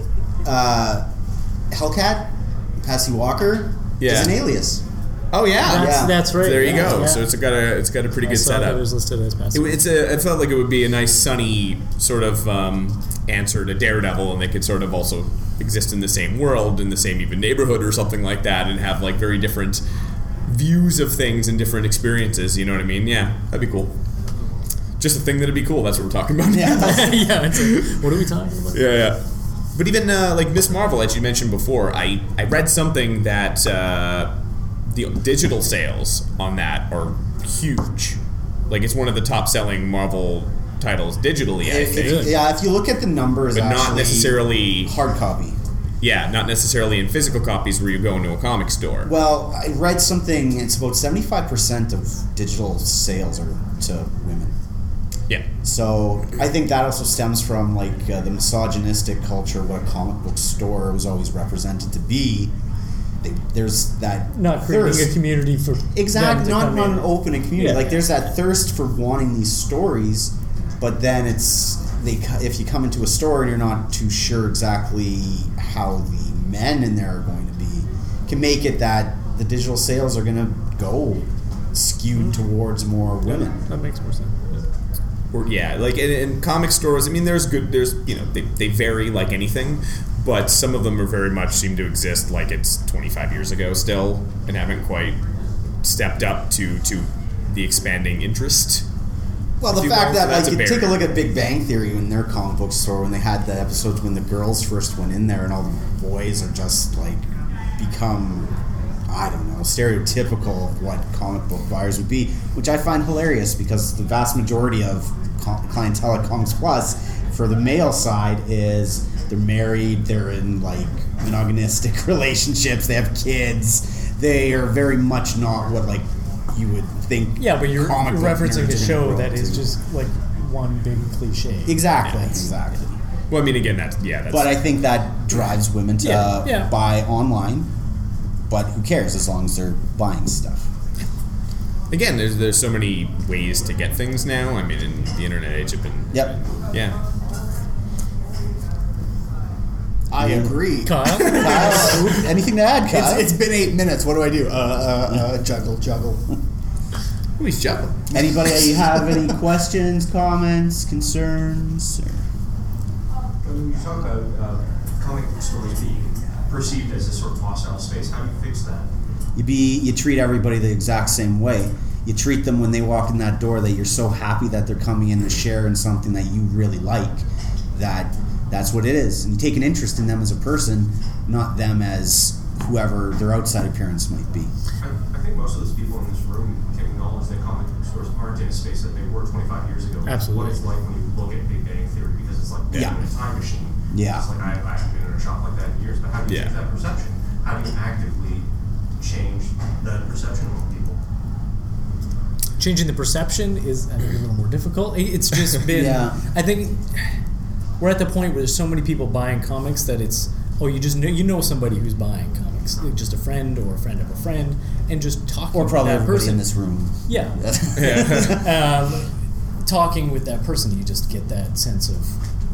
Speaker 3: Hellcat, Patsy Walker, is an alias.
Speaker 9: Oh yeah,
Speaker 2: that's right.
Speaker 9: There you go. Yeah. So it's got a pretty good setup.
Speaker 2: It was listed as Patsy.
Speaker 9: It felt like it would be a nice sunny sort of answer to Daredevil, and they could sort of also exist in the same world, in the same even neighborhood or something like that, and have like very different views of things and different experiences. You know what I mean? Yeah, that'd be cool. Just a thing that'd be cool. That's what we're talking about.
Speaker 3: Yeah.
Speaker 2: What are we talking about?
Speaker 9: Yeah. But even like Miss Marvel, as you mentioned before, I read something that the digital sales on that are huge. Like it's one of the top selling Marvel titles digitally, I think.
Speaker 3: If you look at the numbers,
Speaker 9: but not necessarily
Speaker 3: hard copy.
Speaker 9: Yeah, not necessarily in physical copies where you go into a comic store.
Speaker 3: Well, I read something. It's about 75% of digital sales are to women.
Speaker 9: Yeah.
Speaker 3: So I think that also stems from like the misogynistic culture, what a comic book store was always represented to be. there's that
Speaker 2: not creating
Speaker 3: thirst.
Speaker 2: A community for
Speaker 3: exactly
Speaker 2: them to
Speaker 3: not
Speaker 2: come
Speaker 3: an
Speaker 2: in.
Speaker 3: open community.
Speaker 2: Yeah,
Speaker 3: like
Speaker 2: yeah.
Speaker 3: there's that thirst for wanting these stories, but then if you come into a store and you're not too sure exactly how the men in there are going to be, can make it that the digital sales are going to go skewed towards more women.
Speaker 2: That makes more sense.
Speaker 9: Or like in comic stores, I mean, there's they vary like anything, but some of them are very much seem to exist like it's 25 years ago still, and haven't quite stepped up to the expanding interest.
Speaker 3: Well, the fact that like you take a look at Big Bang Theory in their comic book store when they had the episodes when the girls first went in there and all the boys are just like become, I don't know, stereotypical of what comic book buyers would be, which I find hilarious because the vast majority of clientele at Comics Plus for the male side is they're married, they're in like monoganistic relationships, they have kids, they are very much not what like you would think.
Speaker 2: Yeah, but you're referencing a show that is
Speaker 3: to.
Speaker 2: Just like one big cliche.
Speaker 3: Exactly.
Speaker 9: Well, I mean, again, that's
Speaker 3: But I think that drives women to buy online. But who cares as long as they're buying stuff?
Speaker 9: Again, there's so many ways to get things now. I mean, in the internet age, have been.
Speaker 3: Yep.
Speaker 9: Yeah.
Speaker 5: I agree.
Speaker 2: Kyle?
Speaker 3: Anything to add, Kyle?
Speaker 5: It's been 8 minutes. What do I do? Juggle.
Speaker 9: Ooh, he's juggling.
Speaker 3: Anybody have any questions, comments, concerns?
Speaker 4: When you talk about comic book stores being perceived as a sort of hostile space, how do you fix that?
Speaker 3: You treat everybody the exact same way. You treat them when they walk in that door that you're so happy that they're coming in and sharing something that you really like, that's what it is. And you take an interest in them as a person, not them as whoever their outside appearance might be.
Speaker 4: I think most of those people in this room can acknowledge that comic book stores aren't in a space that they were 25 years ago.
Speaker 2: Absolutely.
Speaker 4: What it's like when you look at Big Bang Theory, because it's like being in a time machine.
Speaker 3: Yeah.
Speaker 4: It's like I haven't been in a shop like that in years, but how do you change that perception? How do you actively change that perception among people?
Speaker 2: Changing the perception is a little more difficult. It's just been, I think we're at the point where there's so many people buying comics that it's, you know somebody who's buying comics, like just a friend or a friend of a friend, and just talking
Speaker 3: or probably
Speaker 2: with that person
Speaker 3: in this room.
Speaker 2: Yeah. Talking with that person, you just get that sense of,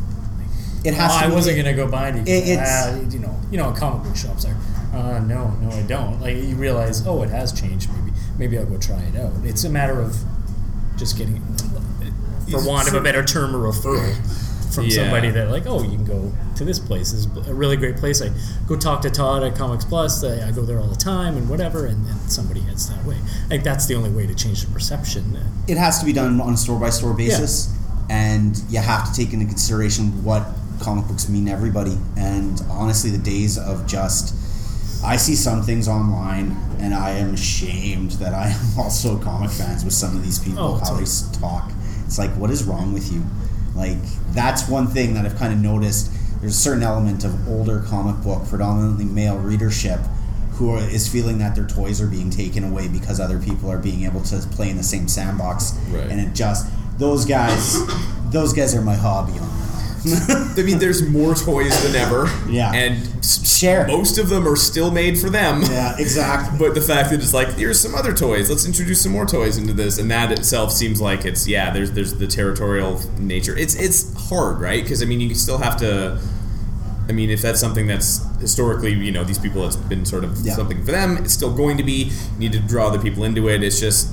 Speaker 3: it has to
Speaker 2: I wasn't going to go buy anything.
Speaker 3: It's
Speaker 2: you know, comic book shops are, no, I don't. Like, you realize, it has changed. Maybe I'll go try it out. It's a matter of just getting, for want of a better term, a referral from somebody that like, you can go to this place. This is a really great place. I go talk to Todd at Comics Plus. I go there all the time and whatever, and somebody heads that way. I think that's the only way to change the perception.
Speaker 3: It has to be done on a store-by-store basis, and you have to take into consideration what comic books mean to everybody. And honestly, the days of just, I see some things online, and I am ashamed that I am also comic fans with some of these people, how they talk. It's like, what is wrong with you? Like, that's one thing that I've kind of noticed. There's a certain element of older comic book, predominantly male readership, who is feeling that their toys are being taken away because other people are being able to play in the same sandbox.
Speaker 9: Right.
Speaker 3: And it just, those guys are my hobby on that.
Speaker 9: I mean, there's more toys than ever.
Speaker 3: Yeah.
Speaker 9: And
Speaker 3: share.
Speaker 9: Most of them are still made for them.
Speaker 3: Yeah, exactly.
Speaker 9: But the fact that it's like, here's some other toys. Let's introduce some more toys into this. And that itself seems like it's, there's the territorial nature. It's hard, right? Because, I mean, you still have to... I mean, if that's something that's historically, these people, it's been sort of something for them, it's still going to be. You need to draw other people into it. It's just,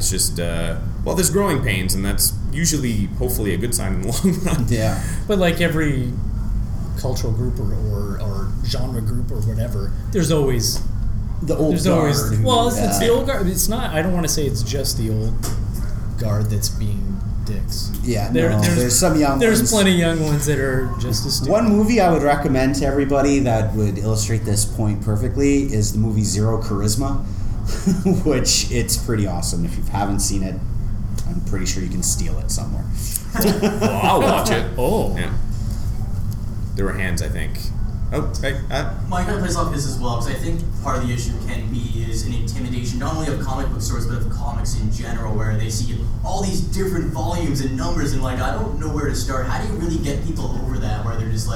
Speaker 9: there's growing pains, and that's usually, hopefully, a good sign in the long run.
Speaker 3: Yeah.
Speaker 2: But like every cultural group or genre group or whatever, there's always
Speaker 3: the old
Speaker 2: there's
Speaker 3: guard.
Speaker 2: It's the old guard. It's not. I don't want to say it's just the old guard that's being dicks.
Speaker 3: Yeah, there's some young ones.
Speaker 2: There's plenty of young ones that are just as stupid.
Speaker 3: One movie I would recommend to everybody that would illustrate this point perfectly is the movie Zero Charisma, which it's pretty awesome. If you haven't seen it, I'm pretty sure you can steal it somewhere.
Speaker 9: Well, I'll watch it.
Speaker 2: Oh.
Speaker 9: Yeah. There were hands, I think. Oh, hey.
Speaker 10: Mine kind of plays off this as well, because I think part of the issue can be is an intimidation, not only of comic book stores, but of comics in general, where they see all these different volumes and numbers, and like, I don't know where to start. How do you really get people over that, where they're just like,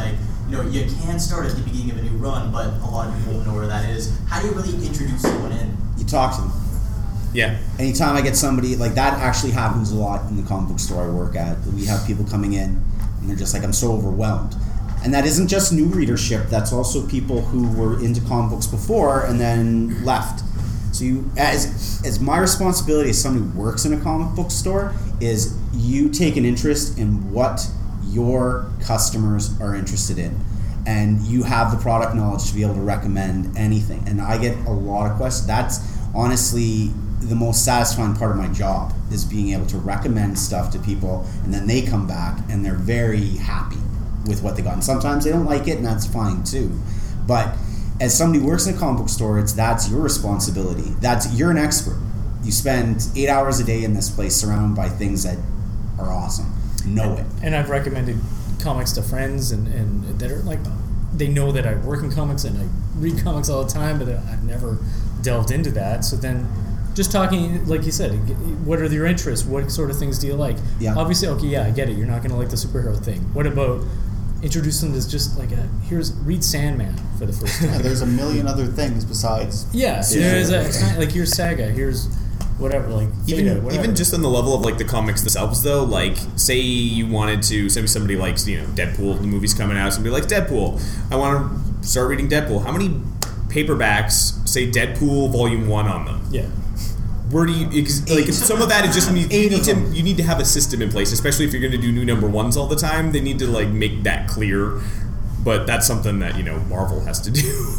Speaker 10: you can start at the beginning of a new run, but a lot of people won't know where that is. How do you really introduce someone in?
Speaker 3: You talk to them.
Speaker 9: Yeah.
Speaker 3: Anytime I get somebody, like that actually happens a lot in the comic book store I work at. We have people coming in and they're just like, I'm so overwhelmed. And that isn't just new readership, that's also people who were into comic books before and then left. So you, as my responsibility as somebody who works in a comic book store, is you take an interest in what your customers are interested in. And you have the product knowledge to be able to recommend anything. And I get a lot of questions. That's honestly the most satisfying part of my job, is being able to recommend stuff to people, and then they come back and they're very happy with what they got. And sometimes they don't like it, and that's fine too. But as somebody who works in a comic book store, that's your responsibility. You're an expert. You spend 8 hours a day in this place surrounded by things that are awesome. Know it.
Speaker 2: And I've recommended comics to friends and that are like, they know that I work in comics and I read comics all the time, but I've never delved into that. So then just talking, like you said, what are your interests? What sort of things do you like?
Speaker 3: Yeah.
Speaker 2: Obviously, okay, yeah, I get it. You're not going to like the superhero thing. What about introduce them to just like read Sandman for the first time.
Speaker 5: Yeah, there's a million other things besides.
Speaker 2: Yeah, there's it's kind of like here's Saga, here's whatever, like
Speaker 9: even just on the level of like the comics themselves, though. Like, say you wanted to, somebody likes Deadpool, the movie's coming out. Somebody likes Deadpool. I want to start reading Deadpool. How many paperbacks say Deadpool Volume 1 on them?
Speaker 2: Yeah.
Speaker 9: Where do you some of that is just you need to have a system in place, especially if you're going to do new number ones all the time. They need to like make that clear, but that's something that Marvel has to do.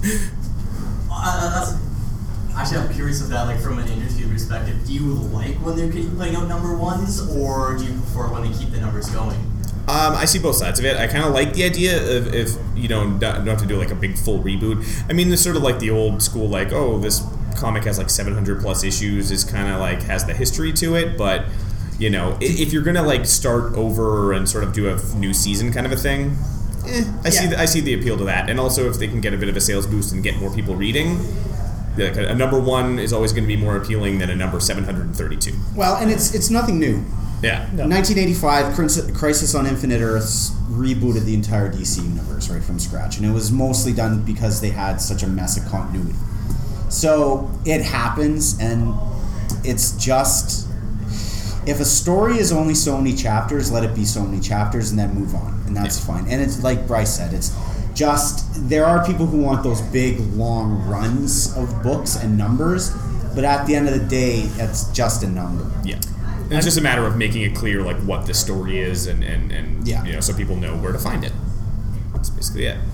Speaker 10: Actually, I'm curious of that, like from an industry perspective. Do you like when they're putting out number ones, or do you prefer when they keep the numbers going?
Speaker 9: I see both sides of it. I kind of like the idea of if you don't have to do like a big full reboot. I mean, it's sort of like the old school, like, oh, this comic has like 700 plus issues, is kind of like has the history to it, but if you're gonna like start over and sort of do a new season kind of a thing, I see the appeal to that. And also if they can get a bit of a sales boost and get more people reading, like a number one is always going to be more appealing than a number 732.
Speaker 3: Well, and it's nothing new.
Speaker 9: Yeah.
Speaker 3: No. 1985, Crisis on Infinite Earths rebooted the entire DC universe right from scratch, and it was mostly done because they had such a mess of continuity. So it happens, and it's just, if a story is only so many chapters, let it be so many chapters and then move on, and that's fine. And it's like Bryce said, it's just, there are people who want those big long runs of books and numbers, but at the end of the day, it's just a number.
Speaker 9: Yeah. And it's just a matter of making it clear like what the story is and so people know where to find it. That's basically it.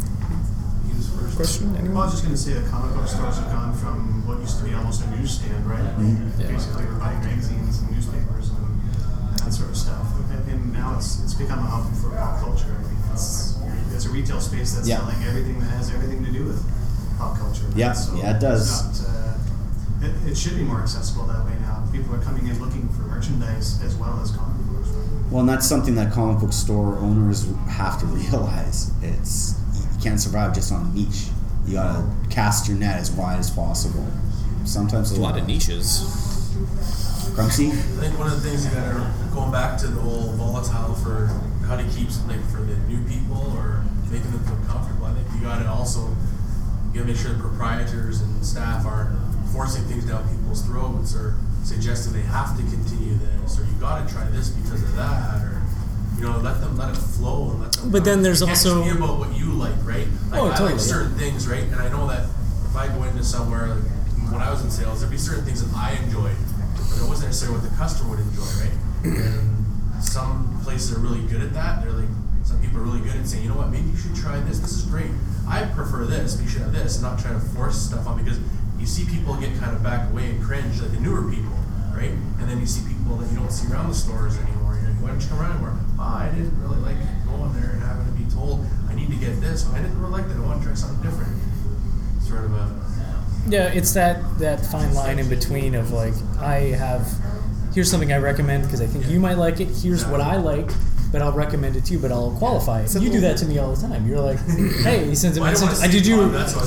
Speaker 9: Question?
Speaker 8: Anyone? I was just going to say that comic book stores have gone from what used to be almost a newsstand, right?
Speaker 3: Mm-hmm.
Speaker 8: Yeah. Basically, we're buying magazines and newspapers and that sort of stuff. And now it's become a hub for pop culture. I mean, it's a retail space that's selling everything that has everything to do with pop culture. Right?
Speaker 3: Yeah,
Speaker 8: so
Speaker 3: it does.
Speaker 8: It should be more accessible that way now. People are coming in looking for merchandise as well as comic books. Right?
Speaker 3: Well, and that's something that comic book store owners have to realize. You can't survive just on a niche. You gotta cast your net as wide as possible. Sometimes
Speaker 9: there's a lot of niches.
Speaker 3: Grumpsy?
Speaker 7: I think one of the things you gotta, going back to the whole volatile for how to keep like for the new people or making them feel comfortable, I think you gotta make sure the proprietors and staff aren't forcing things down people's throats or suggesting they have to continue this or you gotta try this because of that, or let it flow and let them.
Speaker 2: But then there's also
Speaker 7: be about what you like, right? Like I like certain things, right? And I know that if I go into somewhere, like when I was in sales, there'd be certain things that I enjoyed, but it wasn't necessarily what the customer would enjoy, right? And some places are really good at that. They're like, some people are really good at saying, you know what, maybe you should try this. This is great. I prefer this, but you should have this, and not trying to force stuff on, because you see people get kind of back away and cringe, like the newer people, right? And then you see people that you don't see around the stores anymore. You're like, why don't you come around anymore? I didn't really like going there and having to be told I need to get this. I didn't really like that. I want to try something different. Sort of a...
Speaker 2: Yeah, it's that fine line in between of like, here's something I recommend because I think you might like it. Here's what I like, but I'll recommend it to you, but I'll qualify it. You do that to me all the time. You're like, hey, he sends a message. Did you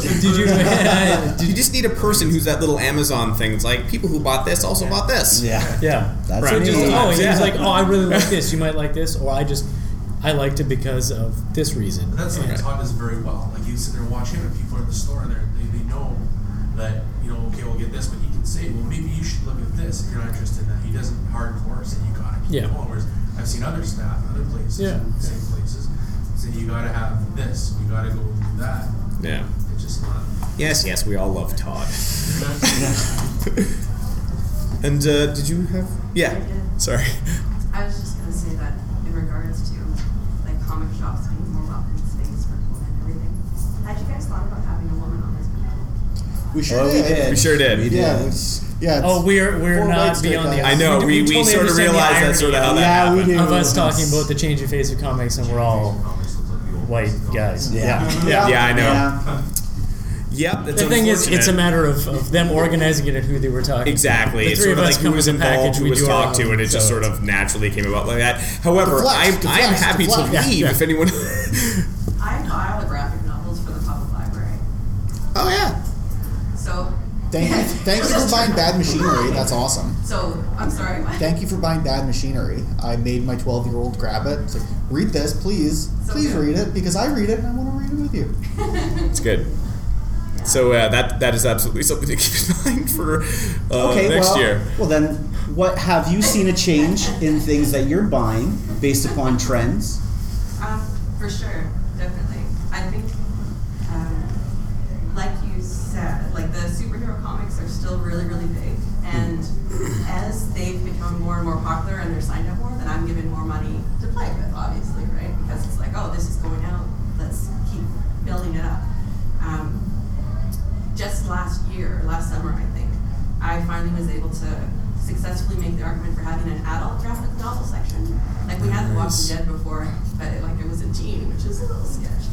Speaker 9: just need a person who's that little Amazon thing. It's like, people who bought this also bought this.
Speaker 3: Yeah.
Speaker 2: That's
Speaker 3: right.
Speaker 2: He's like, oh, I really like this. You might like this. Or I I liked it because of this reason.
Speaker 7: But that's something Todd does very well. Like you sit there and watch him, and people are in the store, and they know that, you know, okay, we'll get this, but he can say, well, maybe you should look at this if you're not interested in that. He doesn't hardcore say you gotta keep going. Whereas I've seen other staff in other places, same places, say you gotta have this, you gotta go do that.
Speaker 9: Yeah.
Speaker 7: It's just not.
Speaker 9: Yes, we all love Todd. And did you have? Yeah. Sorry.
Speaker 11: I was just gonna say that in regards to like comic shops being more welcome space for women and everything. Had you guys thought about having a woman on this panel?
Speaker 5: We sure did.
Speaker 9: We sure did.
Speaker 5: We did.
Speaker 2: We're not beyond the.
Speaker 9: I know. We
Speaker 2: totally
Speaker 9: sort of realized that's sort of how that happened.
Speaker 2: We do. Of us talking about the changing face of comics, and we're all white guys.
Speaker 9: Yeah, I know.
Speaker 5: Yeah.
Speaker 9: Yep.
Speaker 2: The thing is, it's a matter of them organizing it and who they were talking to.
Speaker 9: Exactly.
Speaker 2: The three of us
Speaker 9: who was involved, who was talked to, and it just
Speaker 2: so
Speaker 9: sort of naturally came about like that. However, I'm happy to leave if anyone.
Speaker 11: I file the graphic novels for the public library.
Speaker 5: Oh yeah.
Speaker 11: So.
Speaker 5: Thank you for buying Bad Machinery. That's awesome.
Speaker 11: So I'm sorry. What?
Speaker 5: Thank you for buying Bad Machinery. I made my 12-year-old grab it. It's like, read this, please. Please read it, because I read it and I want to read it with you.
Speaker 9: It's good. So that is absolutely something to keep in mind for next year.
Speaker 3: Well, then, what have you seen a change in things that you're buying based upon trends?
Speaker 11: For sure, definitely. I think, like you said, like the superhero comics are still really, really big, and as they've become more and more popular and they're signed up more, then I'm given more money to play with, obviously, right? Because it's like, oh, this is going out, let's keep building it up. Just last summer, I think, I finally was able to successfully make the argument for having an adult graphic novel section. Like we had The Walking Dead before, but it was a teen, which is a little sketchy.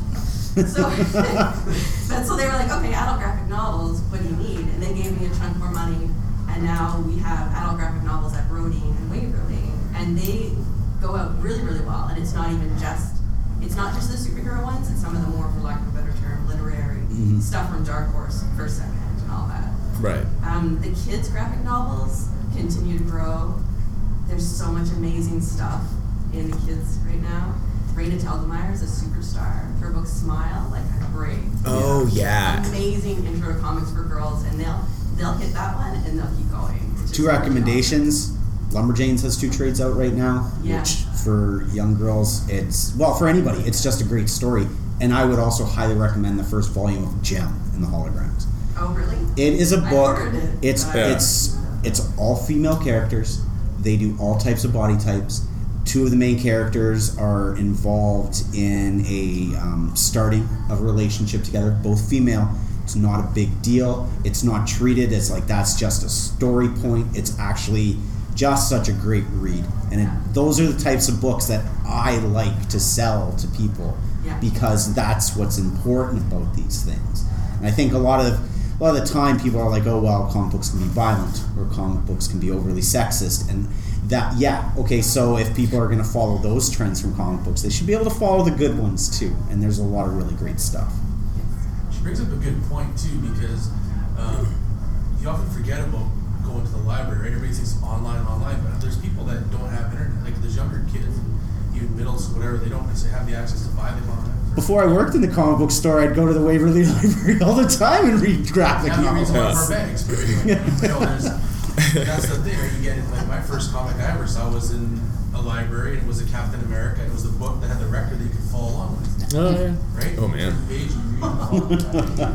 Speaker 11: So they were like, okay, adult graphic novels, what do you need? And they gave me a chunk more money, and now we have adult graphic novels at Rodin and Waverly, and they go out really, really well. And it's not just the superhero ones, it's some of the more, for lack of a better term, literary stuff from Dark Horse, First Second, and all that.
Speaker 9: Right.
Speaker 11: The kids' graphic novels continue to grow. There's so much amazing stuff in the kids right now. Raina Telgemeier is a superstar. Her book Smile, like great.
Speaker 9: Oh yeah.
Speaker 11: Amazing intro to comics for girls, and they'll hit that one and they'll keep going.
Speaker 3: Two recommendations. Lumberjanes has 2 trades out right now, which for young girls, for anybody, it's just a great story. And I would also highly recommend the first volume of Gem in the Holograms.
Speaker 11: Oh, really?
Speaker 3: It is a book.
Speaker 11: I ordered it.
Speaker 3: It's all female characters. They do all types of body types. 2 of the main characters are involved in a starting of a relationship together, both female. It's not a big deal. It's not treated as like that's just a story point. It's actually just such a great read. And those are the types of books that I like to sell to people because that's what's important about these things. And I think a lot of the time people are like, oh, well, comic books can be violent or comic books can be overly sexist. And that, so if people are going to follow those trends from comic books, they should be able to follow the good ones too. And there's a lot of really great stuff.
Speaker 7: She brings up a good point too, because you often forget about going to the library, right? Everybody thinks online, but there's people that don't have internet, like there's younger kids, even middle school, whatever, they don't necessarily have the access to buy the comic.
Speaker 3: Before I worked in the comic book store, I'd go to the Waverly Library all the time and read graphic novels.
Speaker 7: Yeah, we read bags, but that's the thing, right? You get it, like my first comic I ever saw was in a library, and it was a Captain America, and it was the book that had the record that you could follow along with.
Speaker 2: Oh, yeah.
Speaker 7: Right?
Speaker 9: Oh, man.
Speaker 7: Page, you read and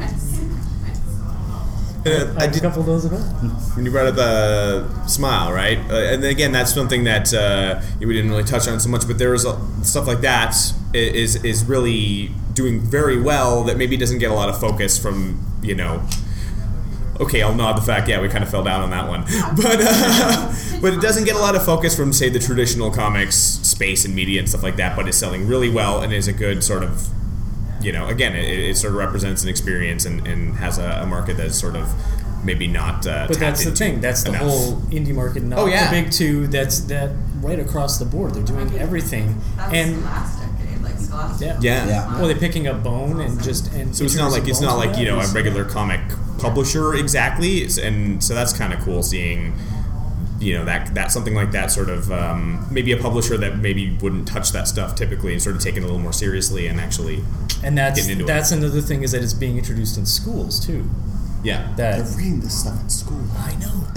Speaker 2: I did a couple of those at home.
Speaker 9: When you brought up Smile, right? And then again, that's something that we didn't really touch on so much, but there was stuff like that is really doing very well that maybe doesn't get a lot of focus from, okay, I'll nod the fact, we kind of fell down on that one. But it doesn't get a lot of focus from, say, the traditional comics space and media and stuff like that, but is selling really well and is a good sort of, again, it sort of represents an experience and has a market that's sort of maybe not
Speaker 2: but that's the thing. That's the whole indie market, not the big 2. That's that right across the board. They're doing everything.
Speaker 11: That was the last decade, like Scholastic.
Speaker 9: Yeah.
Speaker 2: Well, they're picking up Bone and
Speaker 9: so it's not like a regular comic publisher exactly, and so that's kind of cool seeing that something like that sort of maybe a publisher that maybe wouldn't touch that stuff typically and sort of take it a little more seriously and actually getting into
Speaker 2: that's another thing is that it's being introduced in schools too.
Speaker 9: Yeah,
Speaker 5: they're reading this stuff in school.
Speaker 2: I know.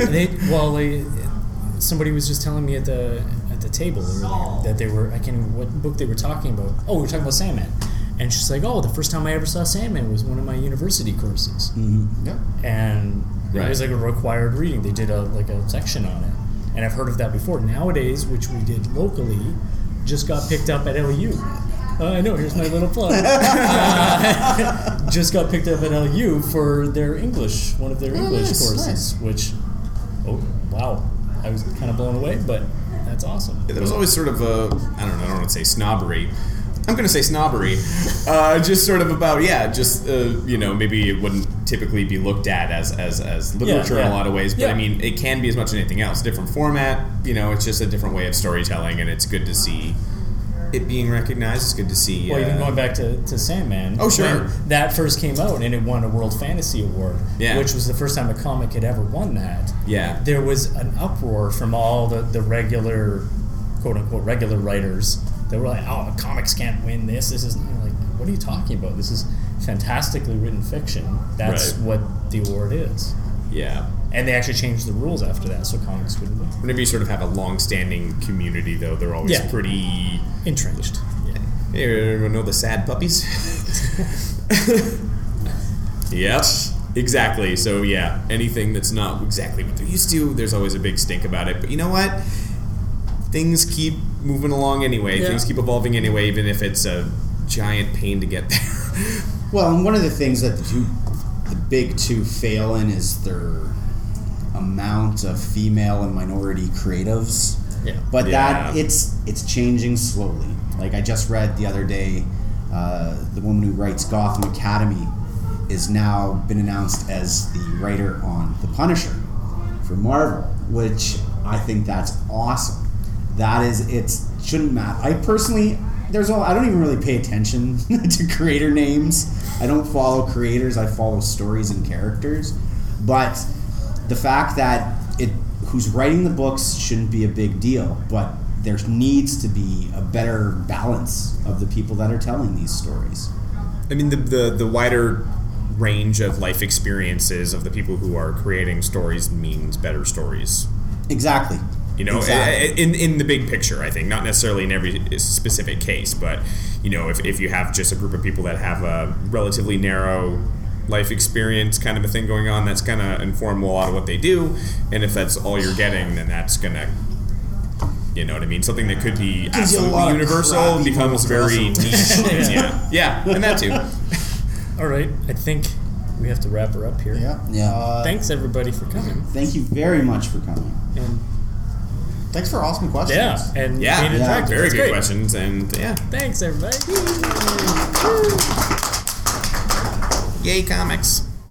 Speaker 2: Somebody was just telling me at the table earlier that they were, I can't remember what book they were talking about. Oh, we were talking about Sandman. And she's like, oh, the first time I ever saw Sandman was one of my university courses.
Speaker 5: Mm-hmm. Yeah.
Speaker 2: And it was like a required reading. They did a section on it. And I've heard of that before. Nowadays, which we did locally, just got picked up at LU. I know, here's my little plug. Just got picked up at LU for their English, one of their English courses, which, wow. I was kind of blown away, but that's awesome.
Speaker 9: Yeah, there was always sort of I don't want to say snobbery. I'm going to say snobbery. Just sort of about, maybe it wouldn't typically be looked at as literature in a lot of ways, but I mean, it can be as much as anything else. Different format, it's just a different way of storytelling, and it's good to see it being recognized. It's good to see.
Speaker 2: Well, even going back to Sandman.
Speaker 9: Oh, sure.
Speaker 2: When that first came out and it won a World Fantasy Award, which was the first time a comic had ever won that.
Speaker 9: Yeah.
Speaker 2: There was an uproar from all the regular, quote unquote, regular writers. They were like, oh, comics can't win this. This is like, what are you talking about? This is fantastically written fiction. That's what the award is.
Speaker 9: Yeah.
Speaker 2: And they actually changed the rules after that, so comics couldn't win.
Speaker 9: Whenever you sort of have a long-standing community, though, they're always pretty
Speaker 2: entrenched. Yeah.
Speaker 9: Hey, everyone know the sad puppies? Yep, exactly. So yeah, anything that's not exactly what they're used to, there's always a big stink about it. But you know what? Things keep moving along anyway. Yeah. Things keep evolving anyway, even if it's a giant pain to get there.
Speaker 3: Well, and one of the things that the big two fail in is their amount of female and minority creatives.
Speaker 2: Yeah.
Speaker 3: But that it's changing slowly. Like I just read the other day, the woman who writes Gotham Academy is now been announced as the writer on The Punisher for Marvel, which I think that's awesome. That is, it shouldn't matter. I personally, I don't even really pay attention to creator names. I don't follow creators. I follow stories and characters. But the fact that who's writing the books shouldn't be a big deal. But there needs to be a better balance of the people that are telling these stories.
Speaker 9: I mean, the wider range of life experiences of the people who are creating stories means better stories.
Speaker 3: Exactly.
Speaker 9: In the big picture, I think, not necessarily in every specific case, but if you have just a group of people that have a relatively narrow life experience kind of a thing going on, that's going to inform a lot of what they do, and if that's all you're getting, then that's going to, you know what I mean, something that could be absolutely universal becomes very niche. yeah, and that too.
Speaker 2: All right, I think we have to wrap her up here.
Speaker 3: Yeah.
Speaker 2: Thanks everybody for coming.
Speaker 3: Thank you very much for coming.
Speaker 2: And
Speaker 5: thanks for asking questions.
Speaker 2: Yeah, and being interactive.
Speaker 9: Very good questions, and
Speaker 2: Thanks everybody.
Speaker 9: Yay, comics.